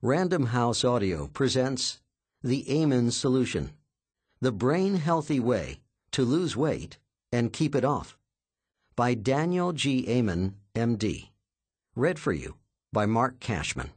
Random House Audio presents The Amen Solution, the brain-healthy way to lose weight and keep it off, by Daniel G. Amen, M.D. Read for you by Mark Cashman.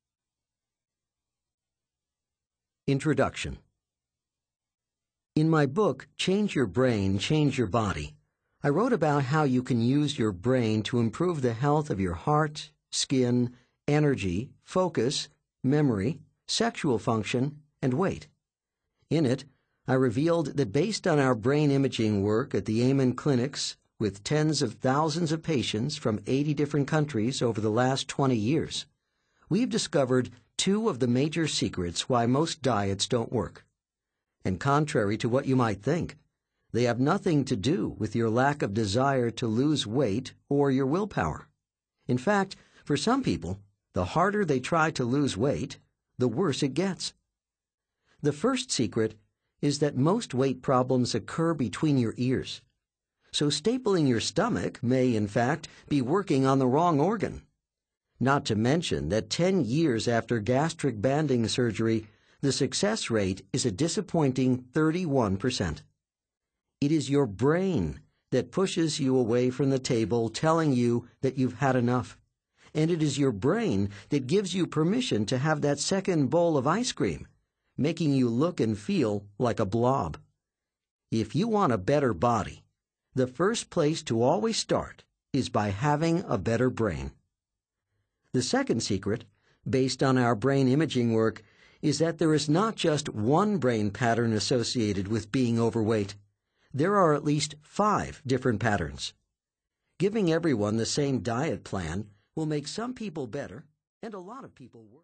Introduction. In my book, Change Your Brain, Change Your Body, I wrote about how you can use your brain to improve the health of your heart, skin, energy, focus, memory, sexual function, and weight. In it, I revealed that based on our brain imaging work at the Amen clinics with tens of thousands of patients from 80 different countries over the last 20 years, we've discovered two of the major secrets why most diets don't work. And contrary to what you might think, they have nothing to do with your lack of desire to lose weight or your willpower. In fact, for some people, the harder they try to lose weight, the worse it gets. The first secret is that most weight problems occur between your ears. So stapling your stomach may, in fact, be working on the wrong organ. Not to mention that 10 years after gastric banding surgery, the success rate is a disappointing 31%. It is your brain that pushes you away from the table, telling you that you've had enough. And it is your brain that gives you permission to have that second bowl of ice cream, making you look and feel like a blob. If you want a better body, the first place to always start is by having a better brain. The second secret, based on our brain imaging work, is that there is not just one brain pattern associated with being overweight. There are at least 5 different patterns. Giving everyone the same diet plan will make some people better and a lot of people worse.